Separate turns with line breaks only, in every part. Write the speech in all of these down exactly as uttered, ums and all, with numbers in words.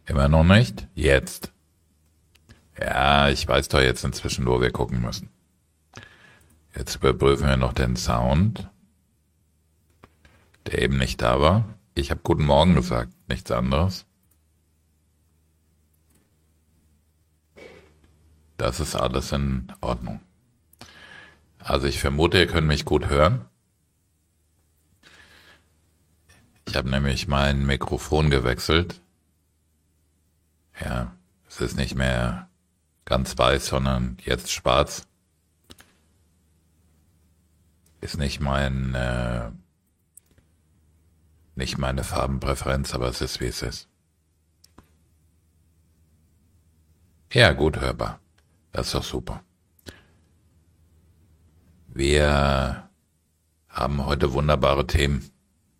Immer noch nicht? Jetzt. Ja, ich weiß doch jetzt inzwischen, wo wir gucken müssen. Jetzt überprüfen wir noch den Sound, der eben nicht da war. Ich habe guten Morgen gesagt, nichts anderes. Das ist alles in Ordnung. Also ich vermute, ihr könnt mich gut hören. Ich habe nämlich mein Mikrofon gewechselt. Ja, es ist nicht mehr ganz weiß, sondern jetzt schwarz. Ist nicht mein, äh, nicht meine Farbenpräferenz, aber es ist, wie es ist. Ja, gut hörbar. Das ist doch super. Wir haben heute wunderbare Themen.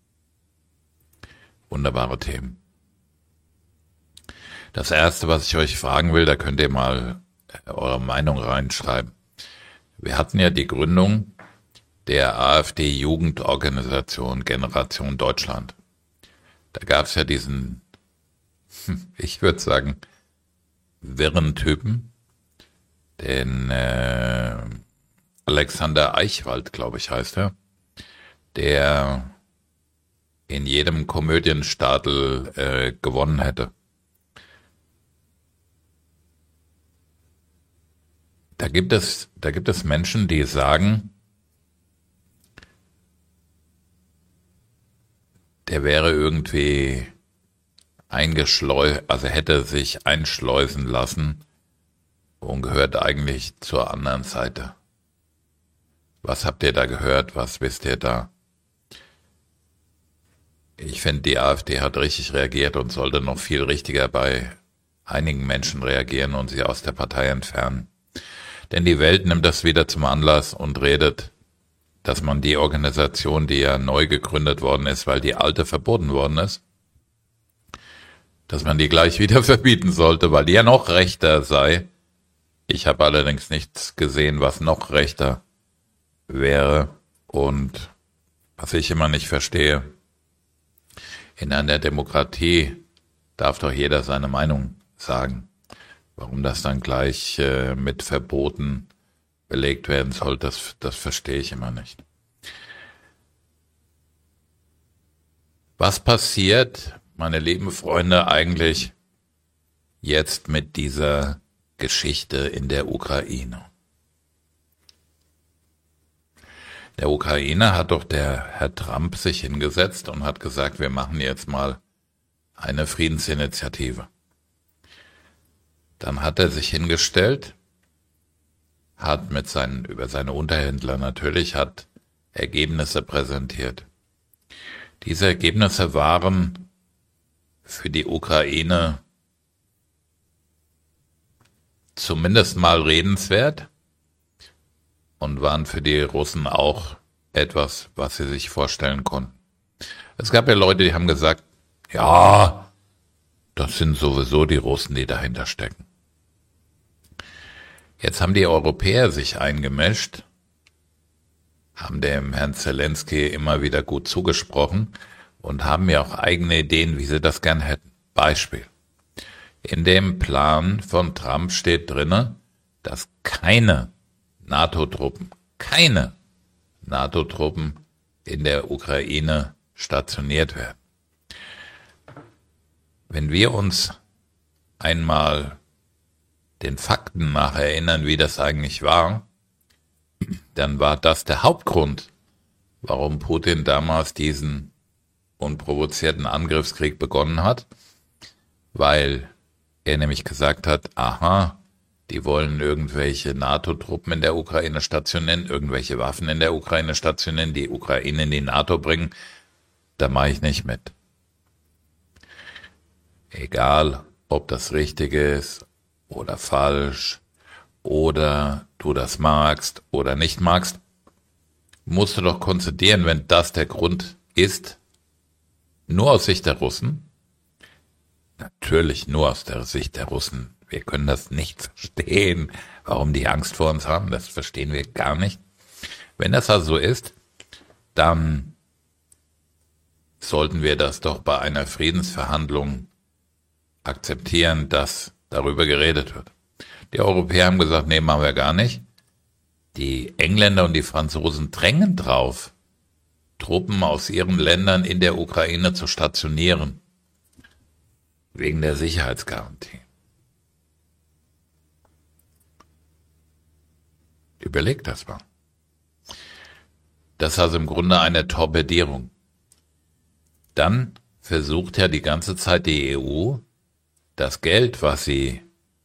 Wunderbare Themen. Das erste, was ich euch fragen will, da könnt ihr mal eure Meinung reinschreiben. Wir hatten ja die Gründung der AfD-Jugendorganisation Generation Deutschland. Da gab es ja diesen, ich würde sagen, wirren Typen, den äh, Alexander Eichwald, glaube ich, heißt er, der in jedem Komödienstadel äh, gewonnen hätte. Da gibt es, da gibt es Menschen, die sagen, der wäre irgendwie eingeschleust, also hätte sich einschleusen lassen und gehört eigentlich zur anderen Seite. Was habt ihr da gehört? Was wisst ihr da? Ich finde, die AfD hat richtig reagiert und sollte noch viel richtiger bei einigen Menschen reagieren und sie aus der Partei entfernen. Denn die Welt nimmt das wieder zum Anlass und redet, dass man die Organisation, die ja neu gegründet worden ist, weil die alte verboten worden ist, dass man die gleich wieder verbieten sollte, weil die ja noch rechter sei. Ich habe allerdings nichts gesehen, was noch rechter wäre. Und was ich immer nicht verstehe, in einer Demokratie darf doch jeder seine Meinung sagen. Warum das dann gleich äh, mit Verboten belegt werden soll, das, das verstehe ich immer nicht. Was passiert, meine lieben Freunde, eigentlich jetzt mit dieser Geschichte in der Ukraine? Der Ukraine hat doch der Herr Trump sich hingesetzt und hat gesagt, wir machen jetzt mal eine Friedensinitiative. Dann hat er sich hingestellt, hat mit seinen, über seine Unterhändler natürlich, hat Ergebnisse präsentiert. Diese Ergebnisse waren für die Ukraine zumindest mal redenswert und waren für die Russen auch etwas, was sie sich vorstellen konnten. Es gab ja Leute, die haben gesagt, ja, das sind sowieso die Russen, die dahinter stecken. Jetzt haben die Europäer sich eingemischt, haben dem Herrn Zelensky immer wieder gut zugesprochen und haben ja auch eigene Ideen, wie sie das gern hätten. Beispiel. In dem Plan von Trump steht drinne, dass keine NATO-Truppen, keine NATO-Truppen in der Ukraine stationiert werden. Wenn wir uns einmal den Fakten nach erinnern, wie das eigentlich war, dann war das der Hauptgrund, warum Putin damals diesen unprovozierten Angriffskrieg begonnen hat, weil er nämlich gesagt hat, aha, die wollen irgendwelche NATO-Truppen in der Ukraine stationieren, irgendwelche Waffen in der Ukraine stationieren, die Ukraine in die NATO bringen, da mache ich nicht mit. Egal, ob das richtig ist oder falsch oder du das magst oder nicht magst, musst du doch konzidieren, wenn das der Grund ist, nur aus Sicht der Russen, natürlich nur aus der Sicht der Russen, wir können das nicht verstehen, warum die Angst vor uns haben, das verstehen wir gar nicht. Wenn das also so ist, dann sollten wir das doch bei einer Friedensverhandlung akzeptieren, dass darüber geredet wird. Die Europäer haben gesagt, nee, machen wir gar nicht. Die Engländer und die Franzosen drängen drauf, Truppen aus ihren Ländern in der Ukraine zu stationieren, wegen der Sicherheitsgarantie. Überlegt das mal. Das ist also im Grunde eine Torpedierung. Dann versucht ja die ganze Zeit die E U, das Geld, was sie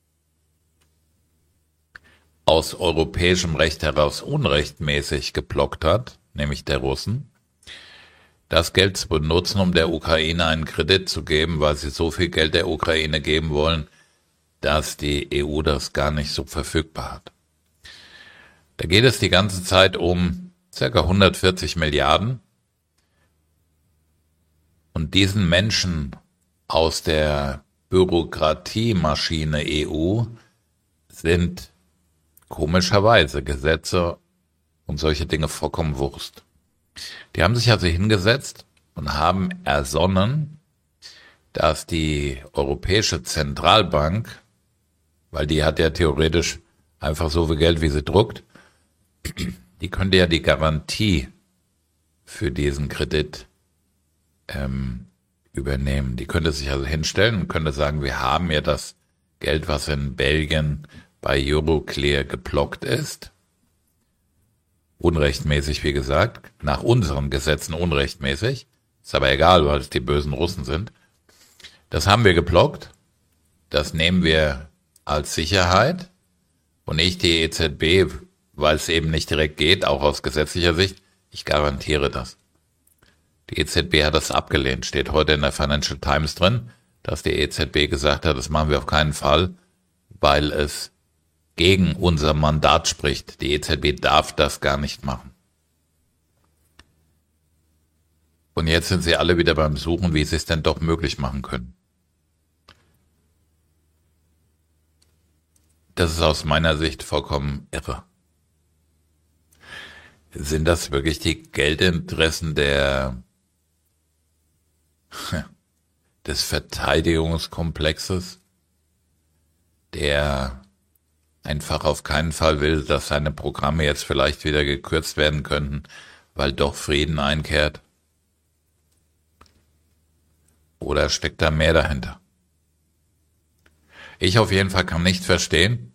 aus europäischem Recht heraus unrechtmäßig geblockt hat, nämlich der Russen, das Geld zu benutzen, um der Ukraine einen Kredit zu geben, weil sie so viel Geld der Ukraine geben wollen, dass die E U das gar nicht so verfügbar hat. Da geht es die ganze Zeit um ca. hundertvierzig Milliarden. Und diesen Menschen aus der Bürokratiemaschine E U sind komischerweise Gesetze und solche Dinge vollkommen Wurst. Die haben sich also hingesetzt und haben ersonnen, dass die Europäische Zentralbank, weil die hat ja theoretisch einfach so viel Geld, wie sie druckt, die könnte ja die Garantie für diesen Kredit ähm, übernehmen. Die könnte sich also hinstellen und könnte sagen, wir haben ja das Geld, was in Belgien bei Euroclear geblockt ist, unrechtmäßig, wie gesagt, nach unseren Gesetzen unrechtmäßig, ist aber egal, weil es die bösen Russen sind. Das haben wir geblockt, das nehmen wir als Sicherheit und ich, die E Z B, weil es eben nicht direkt geht, auch aus gesetzlicher Sicht, ich garantiere das. Die E Z B hat das abgelehnt, steht heute in der Financial Times drin, dass die E Z B gesagt hat, das machen wir auf keinen Fall, weil es gegen unser Mandat spricht. Die E Z B darf das gar nicht machen. Und jetzt sind sie alle wieder beim Suchen, wie sie es denn doch möglich machen können. Das ist aus meiner Sicht vollkommen irre. Sind das wirklich die Geldinteressen der des Verteidigungskomplexes, der einfach auf keinen Fall will, dass seine Programme jetzt vielleicht wieder gekürzt werden könnten, weil doch Frieden einkehrt? Oder steckt da mehr dahinter? Ich auf jeden Fall kann nicht verstehen,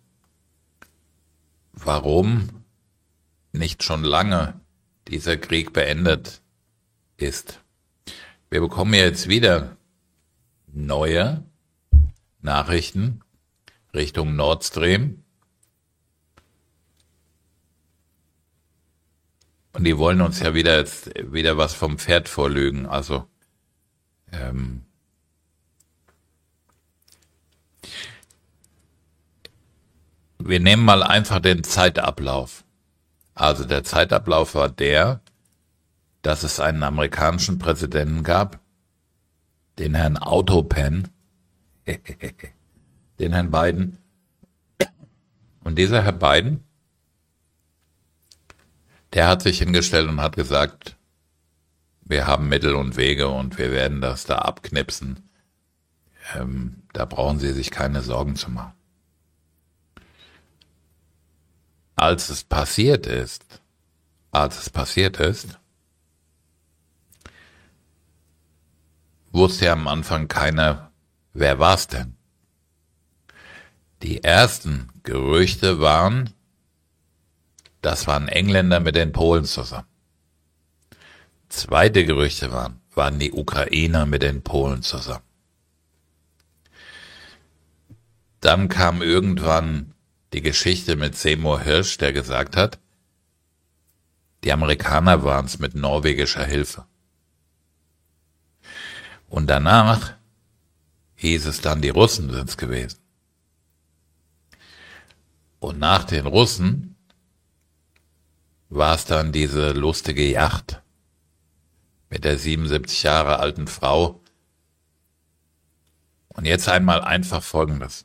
warum nicht schon lange dieser Krieg beendet ist. Wir bekommen jetzt wieder neue Nachrichten Richtung Nord Stream. Und die wollen uns ja wieder jetzt wieder was vom Pferd vorlügen. Also ähm, wir nehmen mal einfach den Zeitablauf. Also der Zeitablauf war der, dass es einen amerikanischen Präsidenten gab, den Herrn Autopen, den Herrn Biden. Und dieser Herr Biden, der hat sich hingestellt und hat gesagt, wir haben Mittel und Wege und wir werden das da abknipsen. Ähm, da brauchen Sie sich keine Sorgen zu machen. Als es passiert ist, als es passiert ist, wusste ja am Anfang keiner, wer war's denn? Die ersten Gerüchte waren, das waren Engländer mit den Polen zusammen. Zweite Gerüchte waren, waren die Ukrainer mit den Polen zusammen. Dann kam irgendwann die Geschichte mit Seymour Hirsch, der gesagt hat, die Amerikaner waren es mit norwegischer Hilfe. Und danach hieß es dann, die Russen sind es gewesen. Und nach den Russen war es dann diese lustige Yacht mit der siebenundsiebzig Jahre alten Frau. Und jetzt einmal einfach Folgendes.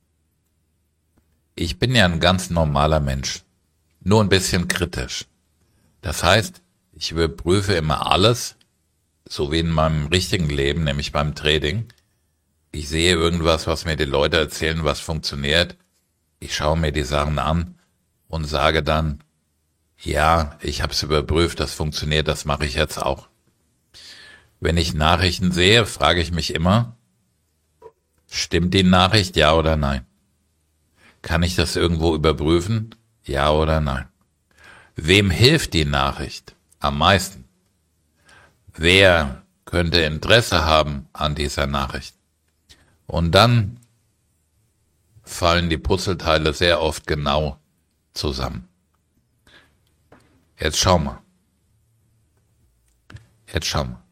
Ich bin ja ein ganz normaler Mensch, nur ein bisschen kritisch. Das heißt, ich überprüfe immer alles, so wie in meinem richtigen Leben, nämlich beim Trading. Ich sehe irgendwas, was mir die Leute erzählen, was funktioniert. Ich schaue mir die Sachen an und sage dann, ja, ich habe es überprüft, das funktioniert, das mache ich jetzt auch. Wenn ich Nachrichten sehe, frage ich mich immer, stimmt die Nachricht, ja oder nein? Kann ich das irgendwo überprüfen, ja oder nein? Wem hilft die Nachricht am meisten? Wer könnte Interesse haben an dieser Nachricht? Und dann fallen die Puzzleteile sehr oft genau zusammen. Jetzt schau mal. Jetzt schau mal.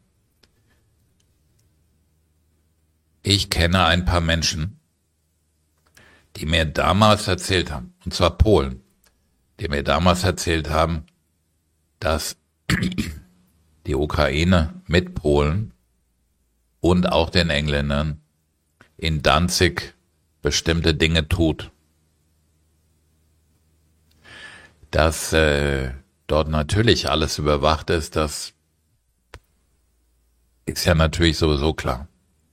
Ich kenne ein paar Menschen, die mir damals erzählt haben, und zwar Polen, die mir damals erzählt haben, dass die Ukraine mit Polen und auch den Engländern in Danzig bestimmte Dinge tut. Dass äh, dort natürlich alles überwacht ist, das ist ja natürlich sowieso klar.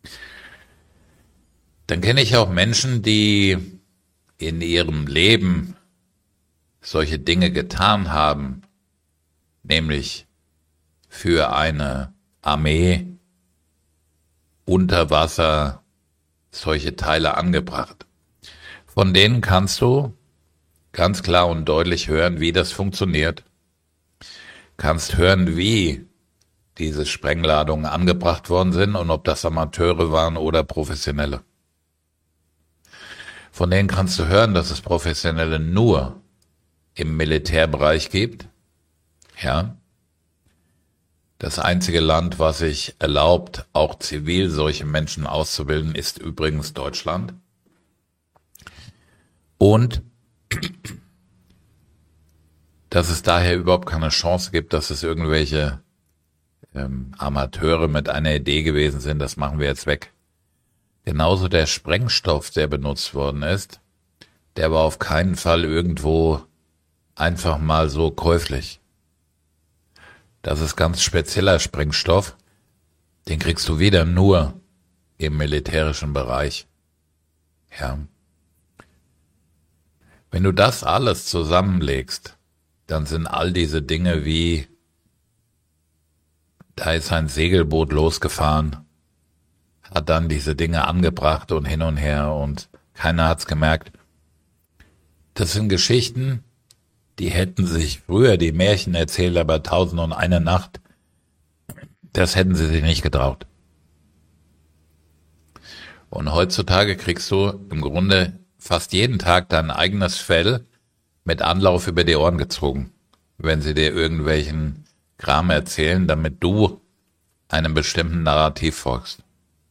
Dann kenne ich auch Menschen, die in ihrem Leben solche Dinge getan haben, nämlich für eine Armee unter Wasser solche Teile angebracht. Von denen kannst du ganz klar und deutlich hören, wie das funktioniert. Kannst hören, wie diese Sprengladungen angebracht worden sind und ob das Amateure waren oder Professionelle. Von denen kannst du hören, dass es Professionelle nur im Militärbereich gibt. Ja. Das einzige Land, was sich erlaubt, auch zivil solche Menschen auszubilden, ist übrigens Deutschland. Und dass es daher überhaupt keine Chance gibt, dass es irgendwelche ähm, Amateure mit einer Idee gewesen sind, das machen wir jetzt weg. Genauso der Sprengstoff, der benutzt worden ist, der war auf keinen Fall irgendwo einfach mal so käuflich. Das ist ganz spezieller Sprengstoff, den kriegst du wieder nur im militärischen Bereich. Ja. Wenn du das alles zusammenlegst, dann sind all diese Dinge wie, da ist ein Segelboot losgefahren, hat dann diese Dinge angebracht und hin und her und keiner hat's gemerkt. Das sind Geschichten, die hätten sich früher die Märchenerzähler bei Tausend und eine Nacht, das hätten sie sich nicht getraut. Und heutzutage kriegst du im Grunde fast jeden Tag dein eigenes Fell mit Anlauf über die Ohren gezogen, wenn sie dir irgendwelchen Kram erzählen, damit du einem bestimmten Narrativ folgst.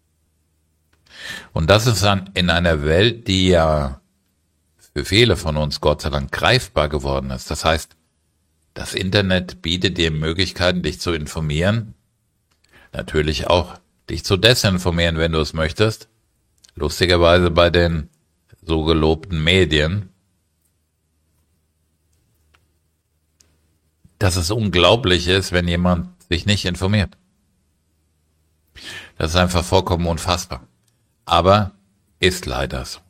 Und das ist dann in einer Welt, die ja für viele von uns Gott sei Dank greifbar geworden ist. Das heißt, das Internet bietet dir Möglichkeiten, dich zu informieren, natürlich auch dich zu desinformieren, wenn du es möchtest. Lustigerweise bei den so gelobten Medien, dass es unglaublich ist, wenn jemand sich nicht informiert. Das ist einfach vollkommen unfassbar. Aber ist leider so.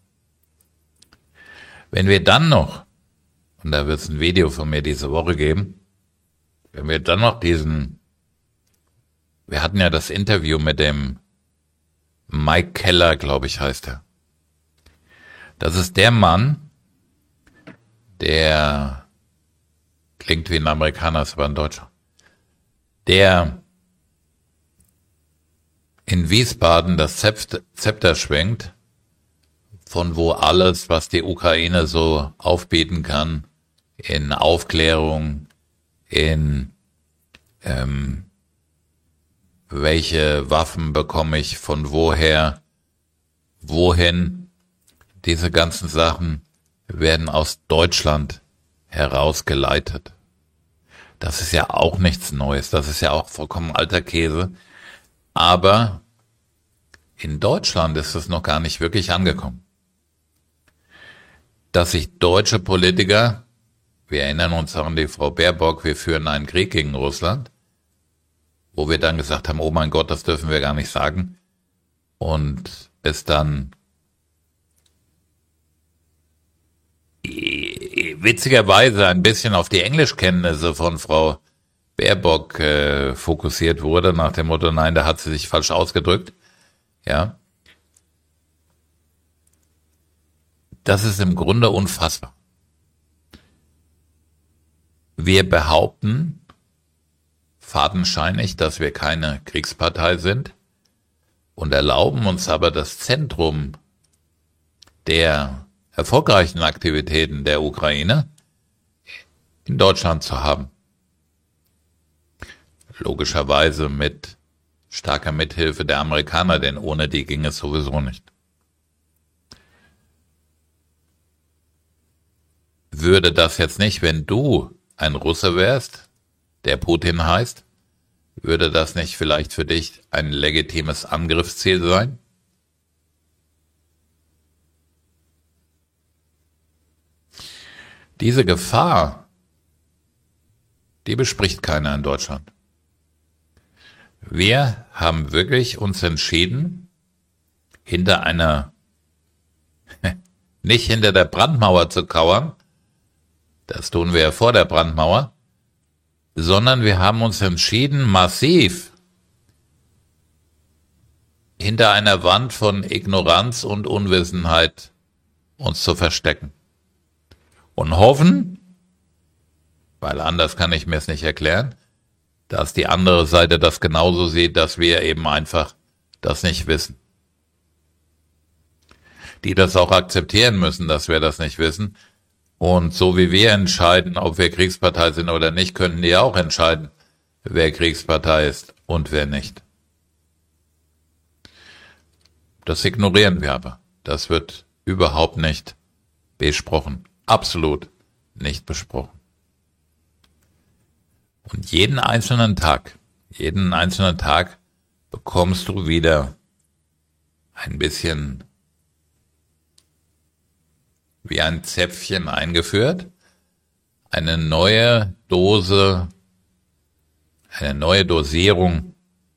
Wenn wir dann noch, und da wird es ein Video von mir diese Woche geben, wenn wir dann noch diesen, wir hatten ja das Interview mit dem Mike Keller, glaube ich, heißt er. Das ist der Mann, der klingt wie ein Amerikaner, ist aber ein Deutscher, der in Wiesbaden das Zepter schwenkt, von wo alles, was die Ukraine so aufbieten kann, in Aufklärung, in ähm, welche Waffen bekomme ich, von woher, wohin, diese ganzen Sachen werden aus Deutschland herausgeleitet. Das ist ja auch nichts Neues, das ist ja auch vollkommen alter Käse, aber in Deutschland ist es noch gar nicht wirklich angekommen. Dass sich deutsche Politiker, wir erinnern uns an die Frau Baerbock, wir führen einen Krieg gegen Russland, wo wir dann gesagt haben, oh mein Gott, das dürfen wir gar nicht sagen. Und es dann witzigerweise ein bisschen auf die Englischkenntnisse von Frau Baerbock äh, fokussiert wurde, nach dem Motto, nein, da hat sie sich falsch ausgedrückt. Ja. Das ist im Grunde unfassbar. Wir behaupten fadenscheinig, dass wir keine Kriegspartei sind und erlauben uns aber das Zentrum der erfolgreichen Aktivitäten der Ukraine in Deutschland zu haben. Logischerweise mit starker Mithilfe der Amerikaner, denn ohne die ging es sowieso nicht. Würde das jetzt nicht, wenn du ein Russe wärst, der Putin heißt, würde das nicht vielleicht für dich ein legitimes Angriffsziel sein? Diese Gefahr, die bespricht keiner in Deutschland. Wir haben wirklich uns entschieden, hinter einer, nicht hinter der Brandmauer zu kauern, das tun wir ja vor der Brandmauer, sondern wir haben uns entschieden, massiv hinter einer Wand von Ignoranz und Unwissenheit uns zu verstecken. Und hoffen, weil anders kann ich mir es nicht erklären, dass die andere Seite das genauso sieht, dass wir eben einfach das nicht wissen. Die das auch akzeptieren müssen, dass wir das nicht wissen. Und so wie wir entscheiden, ob wir Kriegspartei sind oder nicht, könnten die auch entscheiden, wer Kriegspartei ist und wer nicht. Das ignorieren wir aber. Das wird überhaupt nicht besprochen. Absolut nicht besprochen. Und jeden einzelnen Tag, jeden einzelnen Tag bekommst du wieder ein bisschen wie ein Zäpfchen eingeführt, eine neue Dose, eine neue Dosierung.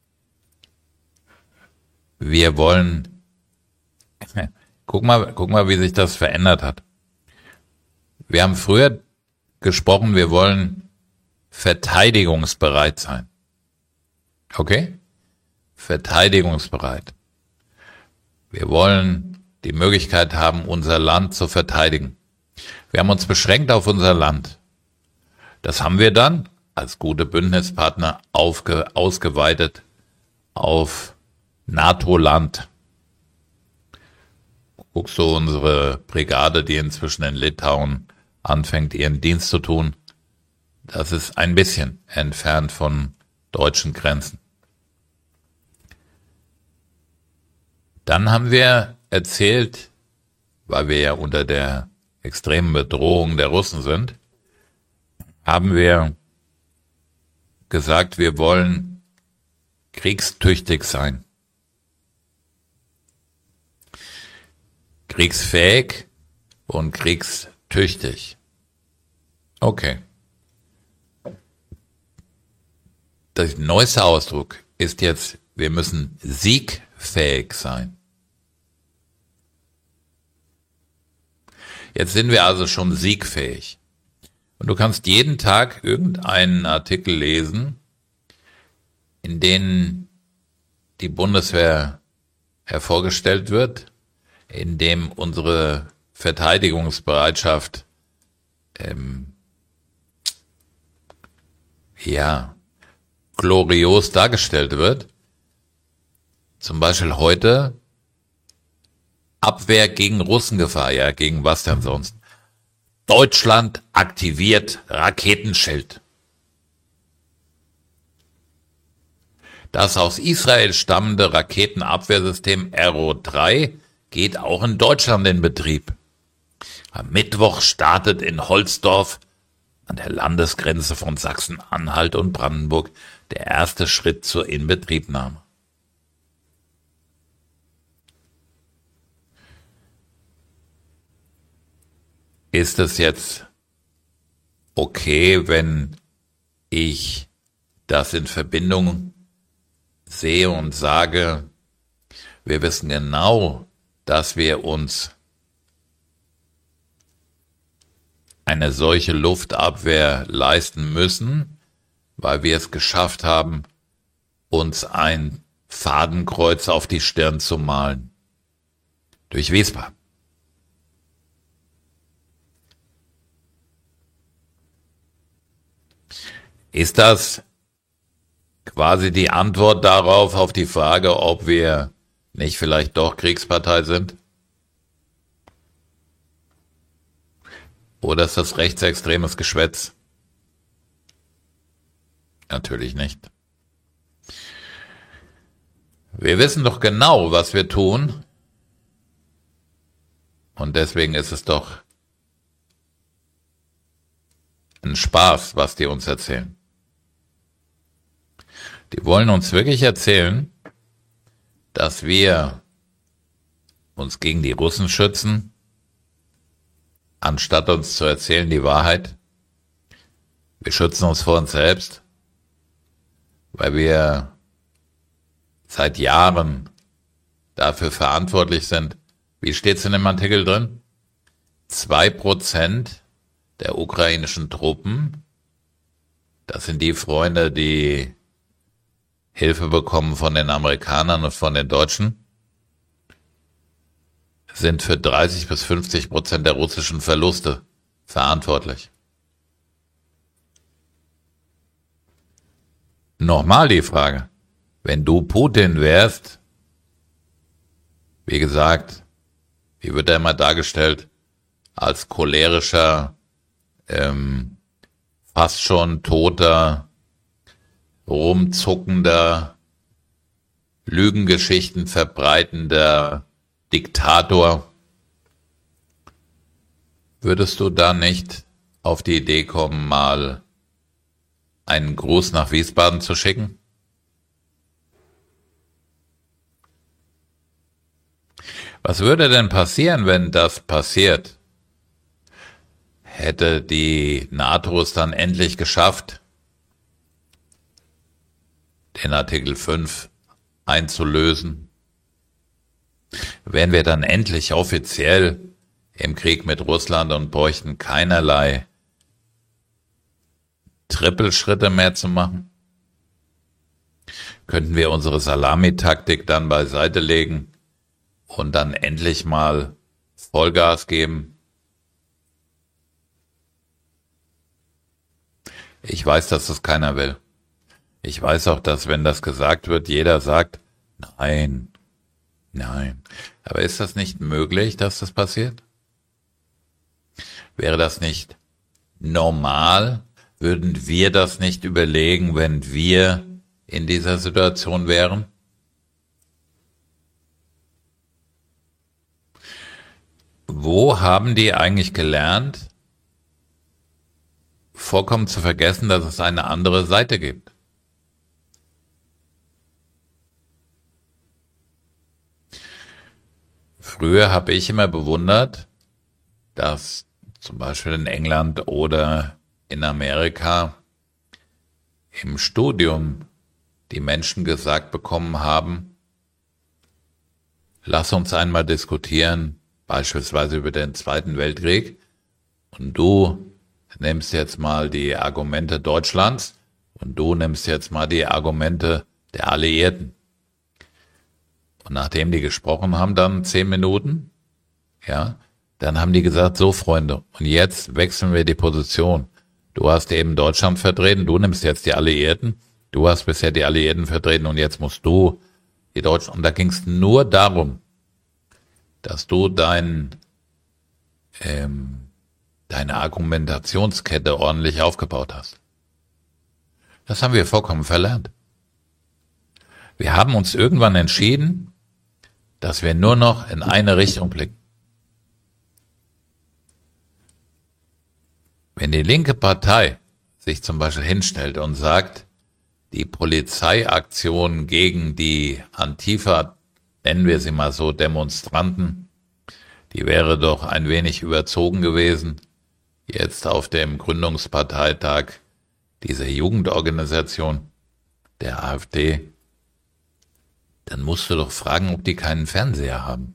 Wir wollen, guck mal, guck mal, wie sich das verändert hat. Wir haben früher gesprochen, wir wollen verteidigungsbereit sein. Okay? Verteidigungsbereit. Wir wollen die Möglichkeit haben, unser Land zu verteidigen. Wir haben uns beschränkt auf unser Land. Das haben wir dann als gute Bündnispartner aufge, ausgeweitet auf NATO-Land. Guckst du unsere Brigade, die inzwischen in Litauen anfängt, ihren Dienst zu tun, das ist ein bisschen entfernt von deutschen Grenzen. Dann haben wir erzählt, weil wir ja unter der extremen Bedrohung der Russen sind, haben wir gesagt, wir wollen kriegstüchtig sein. Kriegsfähig und kriegstüchtig. Okay. Der neueste Ausdruck ist jetzt, wir müssen siegfähig sein. Jetzt sind wir also schon siegfähig. Und du kannst jeden Tag irgendeinen Artikel lesen, in dem die Bundeswehr hervorgestellt wird, in dem unsere Verteidigungsbereitschaft ähm, ja glorios dargestellt wird. Zum Beispiel heute Abwehr gegen Russengefahr. Ja, gegen was denn sonst? Deutschland aktiviert Raketenschild. Das aus Israel stammende Raketenabwehrsystem Arrow drei geht auch in Deutschland in Betrieb. Am Mittwoch startet in Holzdorf an der Landesgrenze von Sachsen-Anhalt und Brandenburg der erste Schritt zur Inbetriebnahme. Ist es jetzt okay, wenn ich das in Verbindung sehe und sage, Wir wissen genau, dass wir uns eine solche Luftabwehr leisten müssen, weil wir es geschafft haben, uns ein Fadenkreuz auf die Stirn zu malen. Durch Wiesbaden. Ist das quasi die Antwort darauf, auf die Frage, ob wir nicht vielleicht doch Kriegspartei sind? Oder ist das rechtsextremes Geschwätz? Natürlich nicht. Wir wissen doch genau, was wir tun. Und deswegen ist es doch ein Spaß, was die uns erzählen. Die wollen uns wirklich erzählen, dass wir uns gegen die Russen schützen, anstatt uns zu erzählen die Wahrheit. Wir schützen uns vor uns selbst, weil wir seit Jahren dafür verantwortlich sind. Wie steht's in dem Artikel drin? Zwei Prozent der ukrainischen Truppen, das sind die Freunde, die Hilfe bekommen von den Amerikanern und von den Deutschen, sind für dreißig bis fünfzig Prozent der russischen Verluste verantwortlich. Nochmal die Frage, wenn du Putin wärst, wie gesagt, wie wird er immer dargestellt, als cholerischer, ähm, fast schon toter, rumzuckender, Lügengeschichten verbreitender Diktator, würdest du da nicht auf die Idee kommen, mal einen Gruß nach Wiesbaden zu schicken? Was würde denn passieren, wenn das passiert? Hätte die NATO es dann endlich geschafft, den Artikel fünf einzulösen? Wären wir dann endlich offiziell im Krieg mit Russland und bräuchten keinerlei Trippelschritte mehr zu machen? Könnten wir unsere Salamitaktik dann beiseite legen und dann endlich mal Vollgas geben? Ich weiß, dass das keiner will. Ich weiß auch, dass wenn das gesagt wird, jeder sagt, nein, nein. Aber ist das nicht möglich, dass das passiert? Wäre das nicht normal? Würden wir das nicht überlegen, wenn wir in dieser Situation wären? Wo haben die eigentlich gelernt, vollkommen zu vergessen, dass es eine andere Seite gibt? Früher habe ich immer bewundert, dass zum Beispiel in England oder in Amerika im Studium die Menschen gesagt bekommen haben, lass uns einmal diskutieren, beispielsweise über den Zweiten Weltkrieg, und du nimmst jetzt mal die Argumente Deutschlands und du nimmst jetzt mal die Argumente der Alliierten. Und nachdem die gesprochen haben, dann zehn Minuten, ja, dann haben die gesagt, so Freunde, und jetzt wechseln wir die Position. Du hast eben Deutschland vertreten, du nimmst jetzt die Alliierten, du hast bisher die Alliierten vertreten und jetzt musst du die Deutschen. Und da ging es nur darum, dass du dein, ähm, deine Argumentationskette ordentlich aufgebaut hast. Das haben wir vollkommen verlernt. Wir haben uns irgendwann entschieden, dass wir nur noch in eine Richtung blicken. Wenn die linke Partei sich zum Beispiel hinstellt und sagt, die Polizeiaktion gegen die Antifa, nennen wir sie mal so, Demonstranten, die wäre doch ein wenig überzogen gewesen, jetzt auf dem Gründungsparteitag dieser Jugendorganisation der AfD, dann musst du doch fragen, ob die keinen Fernseher haben.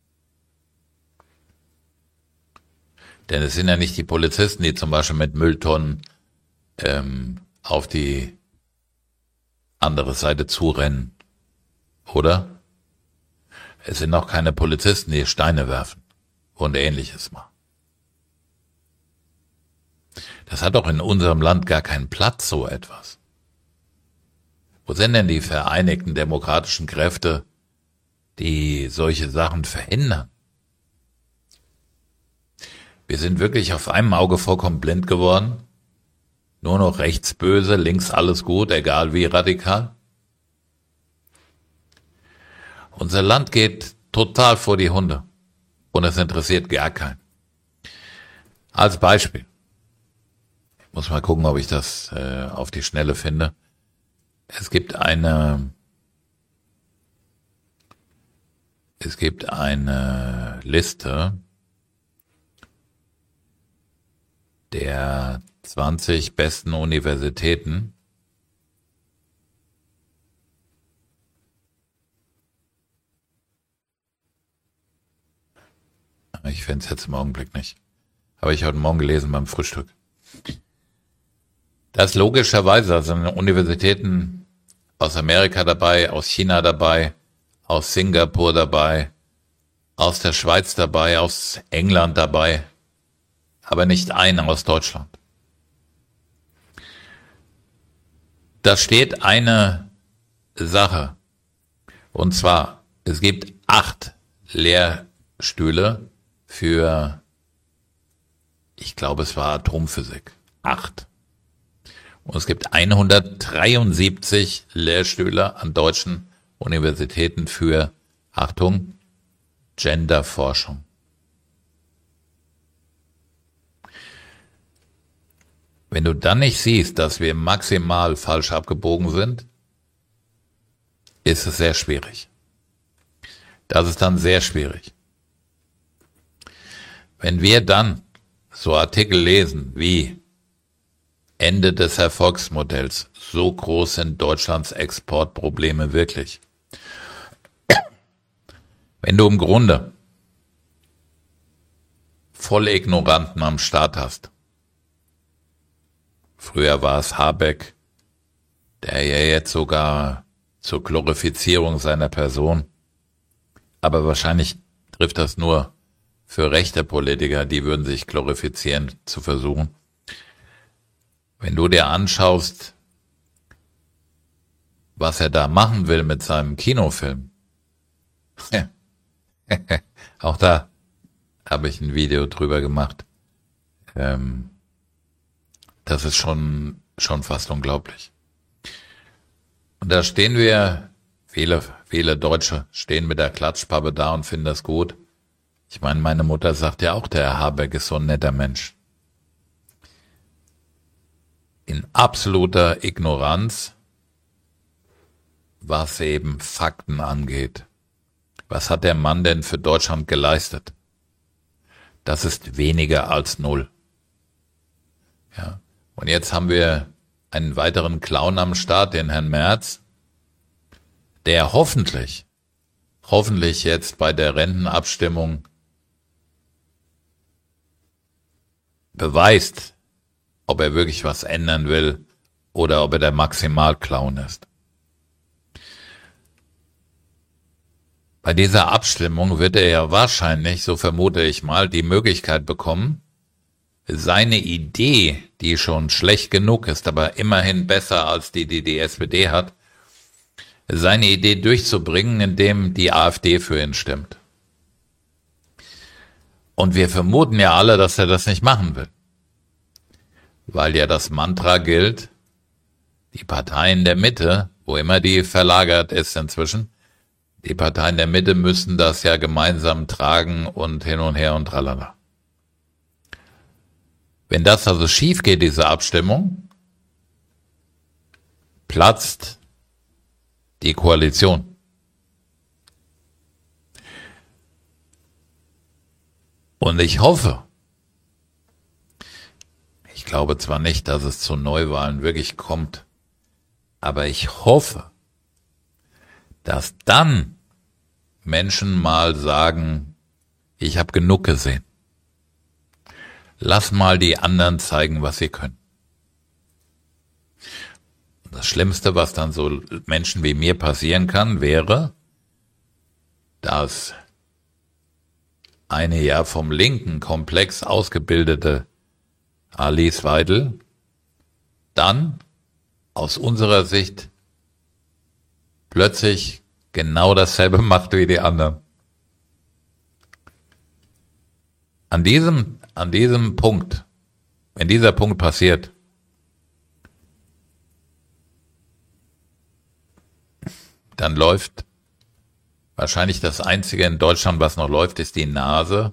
Denn es sind ja nicht die Polizisten, die zum Beispiel mit Mülltonnen ähm, auf die andere Seite zurennen, oder? Es sind auch keine Polizisten, die Steine werfen und ähnliches mal. Das hat doch in unserem Land gar keinen Platz, so etwas. Wo sind denn die vereinigten demokratischen Kräfte, die solche Sachen verhindern? Wir sind wirklich auf einem Auge vollkommen blind geworden. Nur noch rechts böse, links alles gut, egal wie radikal. Unser Land geht total vor die Hunde und es interessiert gar keinen. Als Beispiel. Ich muss mal gucken, ob ich das äh, auf die Schnelle finde. Es gibt eine, es gibt eine Liste der zwanzig besten Universitäten. Ich finde es jetzt im Augenblick nicht. Habe ich heute Morgen gelesen beim Frühstück. Da ist logischerweise, also Universitäten aus Amerika dabei, aus China dabei, aus Singapur dabei, aus der Schweiz dabei, aus England dabei, aber nicht eine aus Deutschland. Da steht eine Sache, und zwar, es gibt acht Lehrstühle für, ich glaube es war Atomphysik, acht. Und es gibt hundertdreiundsiebzig Lehrstühle an deutschen Universitäten für, Achtung, Genderforschung. Wenn du dann nicht siehst, dass wir maximal falsch abgebogen sind, ist es sehr schwierig. Das ist dann sehr schwierig. Wenn wir dann so Artikel lesen wie Ende des Erfolgsmodells, so groß sind Deutschlands Exportprobleme wirklich. Wenn du im Grunde voll Ignoranten am Start hast, früher war es Habeck, der ja jetzt sogar zur Glorifizierung seiner Person, aber wahrscheinlich trifft das nur für rechte Politiker, die würden sich glorifizieren zu versuchen. Wenn du dir anschaust, was er da machen will mit seinem Kinofilm, auch da habe ich ein Video drüber gemacht, ähm, das ist schon, schon fast unglaublich. Und da stehen wir, viele, viele Deutsche stehen mit der Klatschpappe da und finden das gut. Ich meine, meine Mutter sagt ja auch, der Herr Habeck ist so ein netter Mensch. In absoluter Ignoranz, was eben Fakten angeht. Was hat der Mann denn für Deutschland geleistet? Das ist weniger als null. Ja. Und jetzt haben wir einen weiteren Clown am Start, den Herrn Merz, der hoffentlich, hoffentlich jetzt bei der Rentenabstimmung beweist, ob er wirklich was ändern will oder ob er der Maximalclown ist. Bei dieser Abstimmung wird er ja wahrscheinlich, so vermute ich mal, die Möglichkeit bekommen, seine Idee, die schon schlecht genug ist, aber immerhin besser als die, die die S P D hat, seine Idee durchzubringen, indem die AfD für ihn stimmt. Und wir vermuten ja alle, dass er das nicht machen will. Weil ja das Mantra gilt, die Parteien der Mitte, wo immer die verlagert ist inzwischen, die Parteien der Mitte müssen das ja gemeinsam tragen und hin und her und tralala. Wenn das also schief geht, diese Abstimmung, platzt die Koalition. Und ich hoffe, ich glaube zwar nicht, dass es zu Neuwahlen wirklich kommt, aber ich hoffe, dass dann Menschen mal sagen, ich habe genug gesehen. Lass mal die anderen zeigen, was sie können. Das Schlimmste, was dann so Menschen wie mir passieren kann, wäre, dass eine ja vom linken Komplex ausgebildete Alice Weidel dann aus unserer Sicht plötzlich genau dasselbe macht wie die anderen. An diesem, an diesem Punkt, wenn dieser Punkt passiert, dann läuft wahrscheinlich das Einzige in Deutschland, was noch läuft, ist die Nase.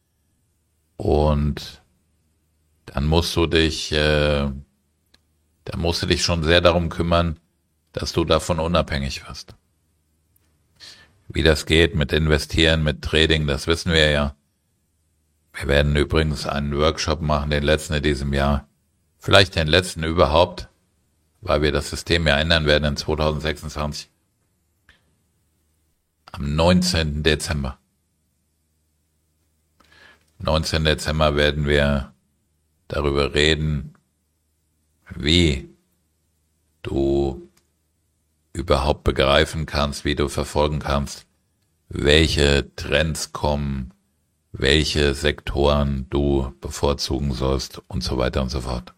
Und dann musst du dich, äh, dann musst du dich schon sehr darum kümmern, dass du davon unabhängig wirst. Wie das geht mit Investieren, mit Trading, das wissen wir ja. Wir werden übrigens einen Workshop machen, den letzten in diesem Jahr. Vielleicht den letzten überhaupt, weil wir das System ja ändern werden in zweitausendsechsundzwanzig. Am neunzehnten Dezember. neunzehnten Dezember werden wir darüber reden, wie du überhaupt begreifen kannst, wie du verfolgen kannst, welche Trends kommen, welche Sektoren du bevorzugen sollst und so weiter und so fort.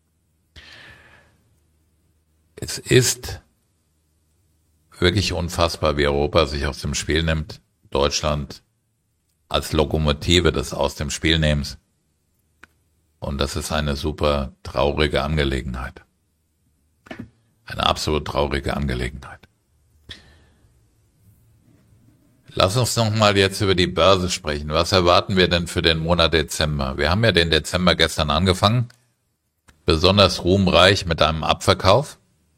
Es ist wirklich unfassbar, wie Europa sich aus dem Spiel nimmt, Deutschland als Lokomotive des aus dem Spielnehmens. Und das ist eine super traurige Angelegenheit. Eine absolut traurige Angelegenheit. Lass uns noch mal jetzt über die Börse sprechen. Was erwarten wir denn für den Monat Dezember? Wir haben ja den Dezember gestern angefangen, besonders ruhmreich mit einem Abverkauf.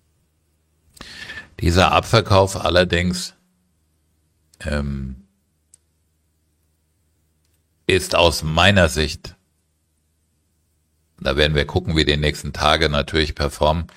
Dieser Abverkauf allerdings ähm, ist aus meiner Sicht, da werden wir gucken, wie die nächsten Tage natürlich performen,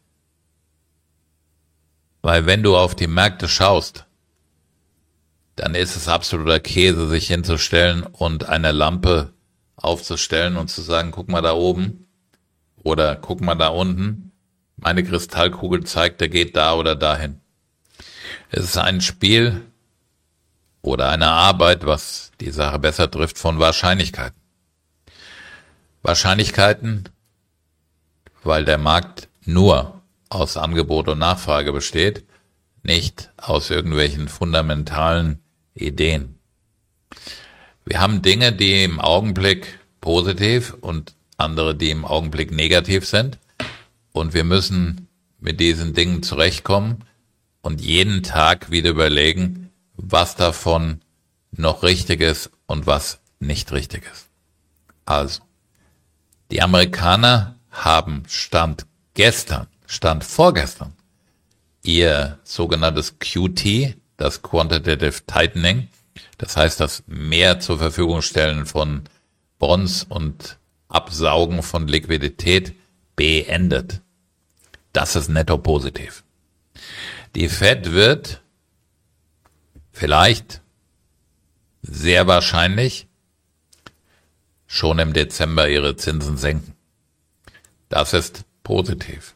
weil wenn du auf die Märkte schaust, dann ist es absoluter Käse, sich hinzustellen und eine Lampe aufzustellen und zu sagen, guck mal da oben oder guck mal da unten, meine Kristallkugel zeigt, der geht da oder dahin. Es ist ein Spiel oder eine Arbeit, was die Sache besser trifft, von Wahrscheinlichkeiten. Wahrscheinlichkeiten, weil der Markt nur aus Angebot und Nachfrage besteht, nicht aus irgendwelchen fundamentalen Ideen. Wir haben Dinge, die im Augenblick positiv und andere, die im Augenblick negativ sind. Und wir müssen mit diesen Dingen zurechtkommen und jeden Tag wieder überlegen, was davon noch richtig ist und was nicht richtig ist. Also, die Amerikaner haben Stand gestern, Stand vorgestern, ihr sogenanntes Q T, das Quantitative Tightening, das heißt das mehr zur Verfügung stellen von Bonds und Absaugen von Liquidität beendet. Das ist netto positiv. Die Fed wird vielleicht, sehr wahrscheinlich, schon im Dezember ihre Zinsen senken. Das ist positiv.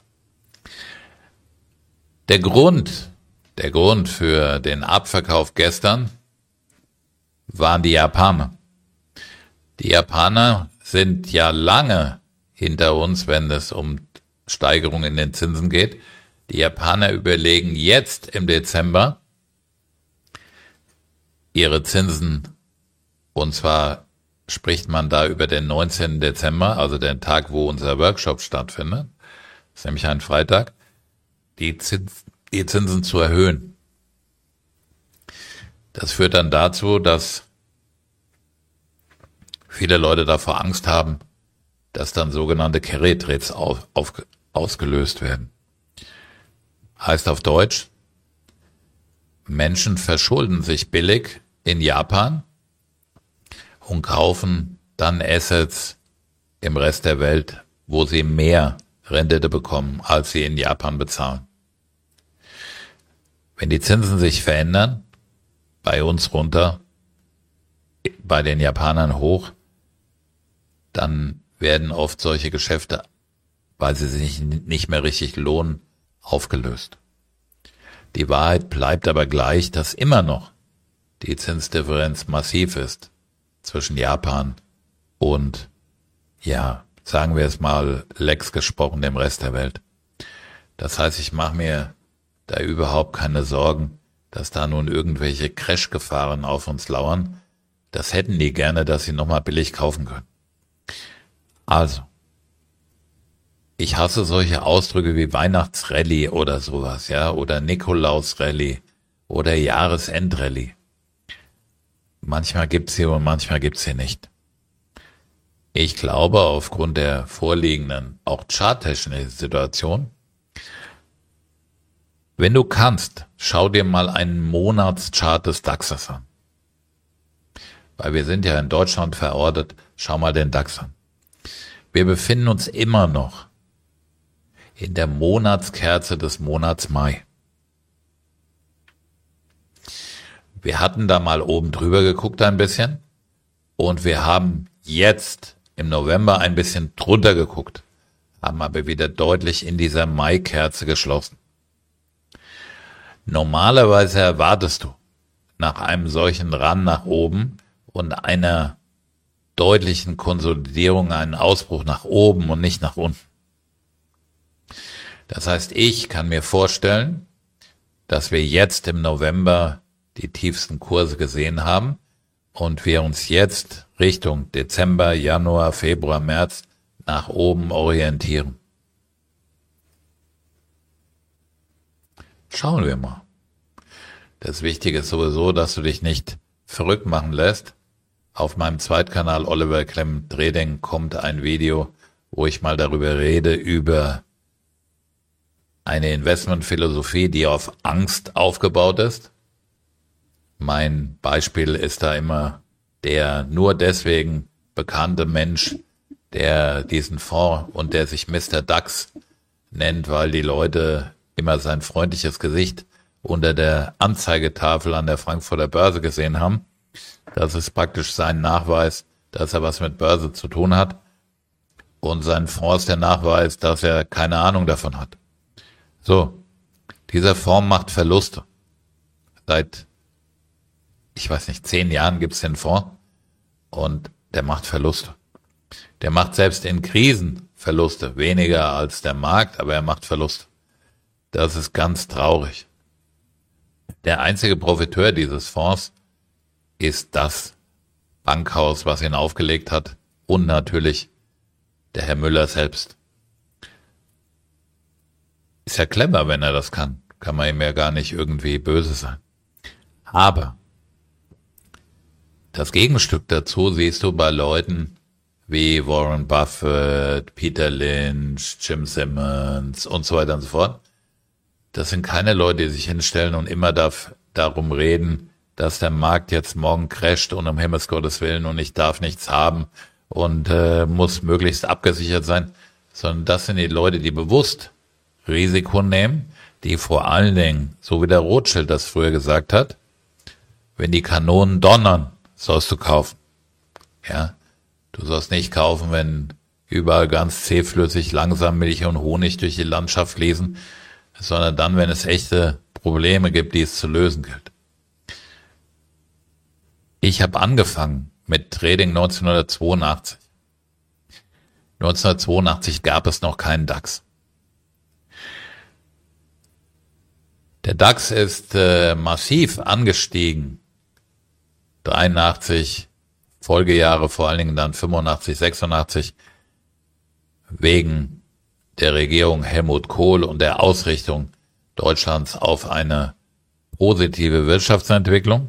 Der Grund, der Grund für den Abverkauf gestern waren die Japaner. Die Japaner sind ja lange hinter uns, wenn es um Steigerung in den Zinsen geht. Die Japaner überlegen jetzt im Dezember ihre Zinsen, und zwar spricht man da über den neunzehnten Dezember, also den Tag, wo unser Workshop stattfindet, das ist nämlich ein Freitag, die, Zins, die Zinsen zu erhöhen. Das führt dann dazu, dass viele Leute davor Angst haben, dass dann sogenannte Carry Trades auf, auf, ausgelöst werden. Heißt auf Deutsch, Menschen verschulden sich billig in Japan und kaufen dann Assets im Rest der Welt, wo sie mehr Rendite bekommen, als sie in Japan bezahlen. Wenn die Zinsen sich verändern, bei uns runter, bei den Japanern hoch, dann werden oft solche Geschäfte, weil sie sich nicht mehr richtig lohnen, aufgelöst. Die Wahrheit bleibt aber gleich, dass immer noch die Zinsdifferenz massiv ist zwischen Japan und, ja, sagen wir es mal, Lex gesprochen, dem Rest der Welt. Das heißt, ich mache mir da überhaupt keine Sorgen, dass da nun irgendwelche Crash-Gefahren auf uns lauern. Das hätten die gerne, dass sie nochmal billig kaufen können. Also, ich hasse solche Ausdrücke wie Weihnachtsrallye oder sowas, ja, oder Nikolausrallye oder Jahresendrallye. Manchmal gibt's sie und manchmal gibt's sie nicht. Ich glaube, aufgrund der vorliegenden, auch charttechnischen Situation, wenn du kannst, schau dir mal einen Monatschart des DAXes an. Weil wir sind ja in Deutschland verortet, schau mal den DAX an. Wir befinden uns immer noch in der Monatskerze des Monats Mai. Wir hatten da mal oben drüber geguckt ein bisschen und wir haben jetzt im November ein bisschen drunter geguckt, haben aber wieder deutlich in dieser Mai-Kerze geschlossen. Normalerweise erwartest du nach einem solchen Run nach oben und einer deutlichen Konsolidierung einen Ausbruch nach oben und nicht nach unten. Das heißt, ich kann mir vorstellen, dass wir jetzt im November die tiefsten Kurse gesehen haben und wir uns jetzt Richtung Dezember, Januar, Februar, März nach oben orientieren. Schauen wir mal. Das Wichtige ist sowieso, dass du dich nicht verrückt machen lässt. Auf meinem Zweitkanal Oliver Klemm Trading kommt ein Video, wo ich mal darüber rede, über eine Investmentphilosophie, die auf Angst aufgebaut ist. Mein Beispiel ist da immer der nur deswegen bekannte Mensch, der diesen Fonds und der sich Mister DAX nennt, weil die Leute immer sein freundliches Gesicht unter der Anzeigetafel an der Frankfurter Börse gesehen haben. Das ist praktisch sein Nachweis, dass er was mit Börse zu tun hat. Und sein Fonds ist der Nachweis, dass er keine Ahnung davon hat. So, dieser Fonds macht Verluste. Seit, ich weiß nicht, zehn Jahren gibt's den Fonds und der macht Verluste. Der macht selbst in Krisen Verluste, weniger als der Markt, aber er macht Verluste. Das ist ganz traurig. Der einzige Profiteur dieses Fonds ist das Bankhaus, was ihn aufgelegt hat, und natürlich der Herr Müller selbst. Ist ja clever, wenn er das kann. Kann man ihm ja gar nicht irgendwie böse sein. Aber das Gegenstück dazu siehst du bei Leuten wie Warren Buffett, Peter Lynch, Jim Simmons und so weiter und so fort. Das sind keine Leute, die sich hinstellen und immer darf, darum reden, dass der Markt jetzt morgen crasht und um Himmels Gottes Willen und ich darf nichts haben und äh, muss möglichst abgesichert sein, sondern das sind die Leute, die bewusst Risiko nehmen, die vor allen Dingen, so wie der Rothschild das früher gesagt hat, wenn die Kanonen donnern, sollst du kaufen. Ja, du sollst nicht kaufen, wenn überall ganz zähflüssig langsam Milch und Honig durch die Landschaft fließen, sondern dann, wenn es echte Probleme gibt, die es zu lösen gilt. Ich habe angefangen mit Trading neunzehnhundertzweiundachtzig. neunzehnhundertzweiundachtzig gab es noch keinen DAX. Der DAX ist äh, massiv angestiegen. dreiundachtzig, Folgejahre, vor allen Dingen dann fünfundachtzig, sechsundachtzig, wegen der Regierung Helmut Kohl und der Ausrichtung Deutschlands auf eine positive Wirtschaftsentwicklung.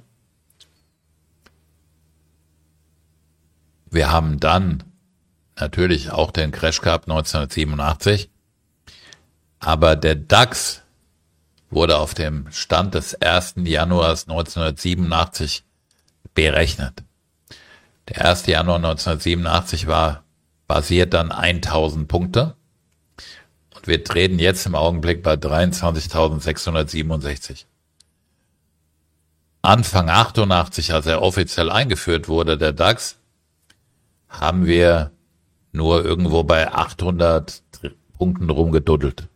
Wir haben dann natürlich auch den Crash gehabt neunzehnhundertsiebenundachtzig, aber der DAX wurde auf dem Stand des ersten Januars neunzehnhundertsiebenundachtzig berechnet. Der erste Januar neunzehnhundertsiebenundachtzig war basiert dann tausend Punkte und wir treten jetzt im Augenblick bei dreiundzwanzigtausendsechshundertsiebenundsechzig. Anfang achtundachtzig, als er offiziell eingeführt wurde, der DAX, haben wir nur irgendwo bei achthundert Punkten rumgeduddelt.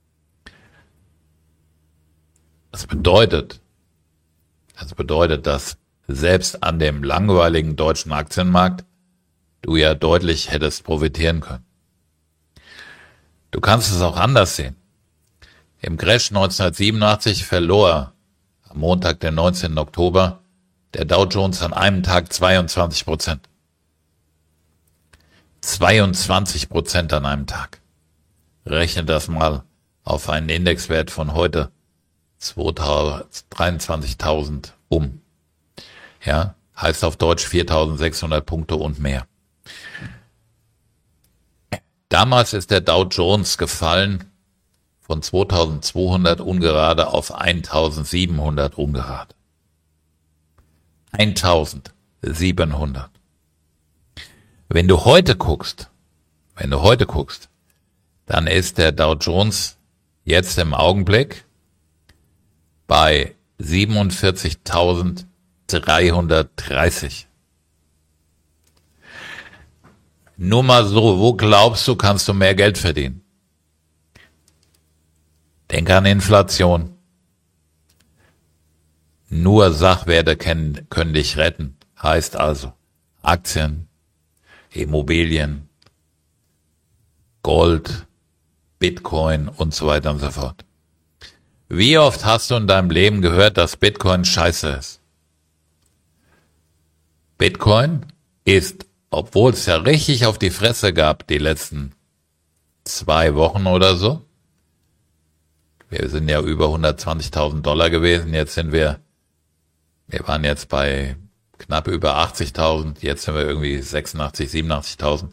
Das bedeutet, das bedeutet, dass selbst an dem langweiligen deutschen Aktienmarkt du ja deutlich hättest profitieren können. Du kannst es auch anders sehen. Im Crash neunzehnhundertsiebenundachtzig verlor am Montag, den neunzehnten Oktober, der Dow Jones an einem Tag zweiundzwanzig Prozent. zweiundzwanzig Prozent an einem Tag. Rechne das mal auf einen Indexwert von heute dreiundzwanzigtausend um. Ja, heißt auf Deutsch viertausendsechshundert Punkte und mehr. Damals ist der Dow Jones gefallen von zweitausendzweihundert ungerade auf eintausendsiebenhundert ungerade. eintausendsiebenhundert. Wenn du heute guckst, wenn du heute guckst, dann ist der Dow Jones jetzt im Augenblick bei siebenundvierzigtausenddreihundertdreißig. Nur mal so, wo glaubst du, kannst du mehr Geld verdienen? Denk an Inflation. Nur Sachwerte können, können dich retten. Heißt also Aktien, Immobilien, Gold, Bitcoin und so weiter und so fort. Wie oft hast du in deinem Leben gehört, dass Bitcoin scheiße ist? Bitcoin ist, obwohl es ja richtig auf die Fresse gab die letzten zwei Wochen oder so, wir sind ja über hundertzwanzigtausend Dollar gewesen, jetzt sind wir, wir waren jetzt bei knapp über achtzigtausend, jetzt sind wir irgendwie sechsundachtzig, siebenundachtzigtausend.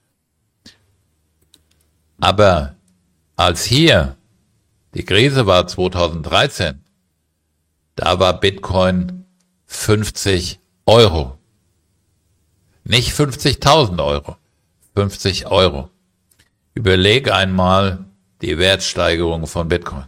Aber als hier die Krise war zweitausenddreizehn, da war Bitcoin fünfzig Euro. Nicht fünfzigtausend Euro, fünfzig Euro. Überleg einmal die Wertsteigerung von Bitcoin.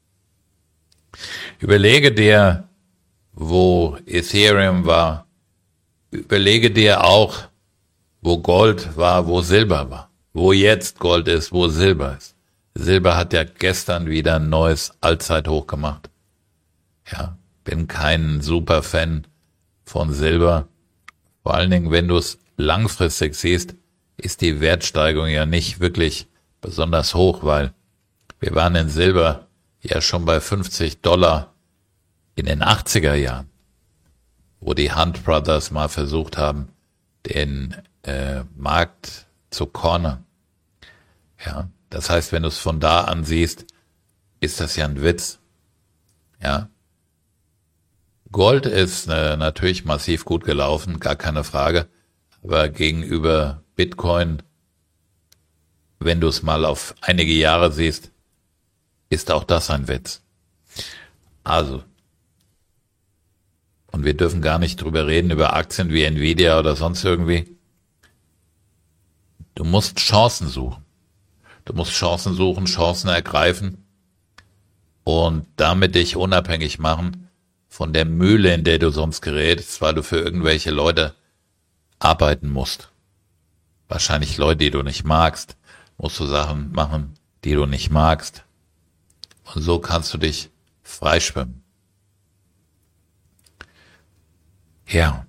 Überlege dir, wo Ethereum war. Überlege dir auch, wo Gold war, wo Silber war. Wo jetzt Gold ist, wo Silber ist. Silber hat ja gestern wieder ein neues Allzeithoch gemacht. Ja, bin kein super Fan von Silber. Vor allen Dingen, wenn du es langfristig siehst, ist die Wertsteigerung ja nicht wirklich besonders hoch, weil wir waren in Silber ja schon bei fünfzig Dollar in den achtziger Jahren, wo die Hunt Brothers mal versucht haben, den äh, Markt zu cornern. Ja, das heißt, wenn du es von da an siehst, ist das ja ein Witz. Ja. Gold ist äh, natürlich massiv gut gelaufen, gar keine Frage. Aber gegenüber Bitcoin, wenn du es mal auf einige Jahre siehst, ist auch das ein Witz. Also, und wir dürfen gar nicht drüber reden, über Aktien wie Nvidia oder sonst irgendwie. Du musst Chancen suchen. Du musst Chancen suchen, Chancen ergreifen und damit dich unabhängig machen von der Mühle, in der du sonst gerätst, weil du für irgendwelche Leute arbeiten musst. Wahrscheinlich Leute, die du nicht magst, musst du Sachen machen, die du nicht magst. Und so kannst du dich freischwimmen. Ja.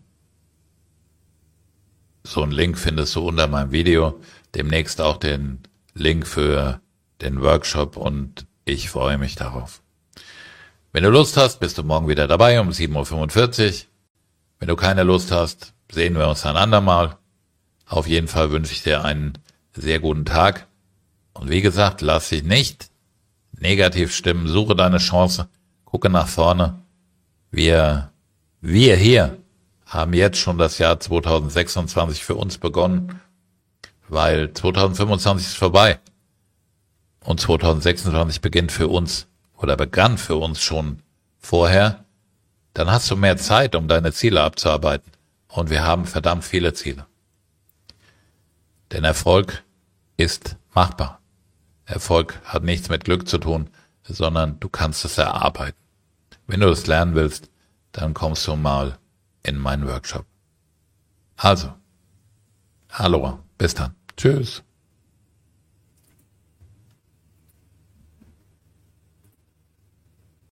So einen Link findest du unter meinem Video. Demnächst auch den Link für den Workshop und ich freue mich darauf. Wenn du Lust hast, bist du morgen wieder dabei um sieben Uhr fünfundvierzig. Wenn du keine Lust hast, sehen wir uns ein andermal. Auf jeden Fall wünsche ich dir einen sehr guten Tag. Und wie gesagt, lass dich nicht negativ stimmen. Suche deine Chance. Gucke nach vorne. Wir, wir hier haben jetzt schon das Jahr zweitausendsechsundzwanzig für uns begonnen, weil zweitausendfünfundzwanzig ist vorbei. Und zweitausendsechsundzwanzig beginnt für uns oder begann für uns schon vorher. Dann hast du mehr Zeit, um deine Ziele abzuarbeiten. Und wir haben verdammt viele Ziele. Denn Erfolg ist machbar. Erfolg hat nichts mit Glück zu tun, sondern du kannst es erarbeiten. Wenn du es lernen willst, dann kommst du mal in meinen Workshop. Also, Aloha, bis dann. Tschüss.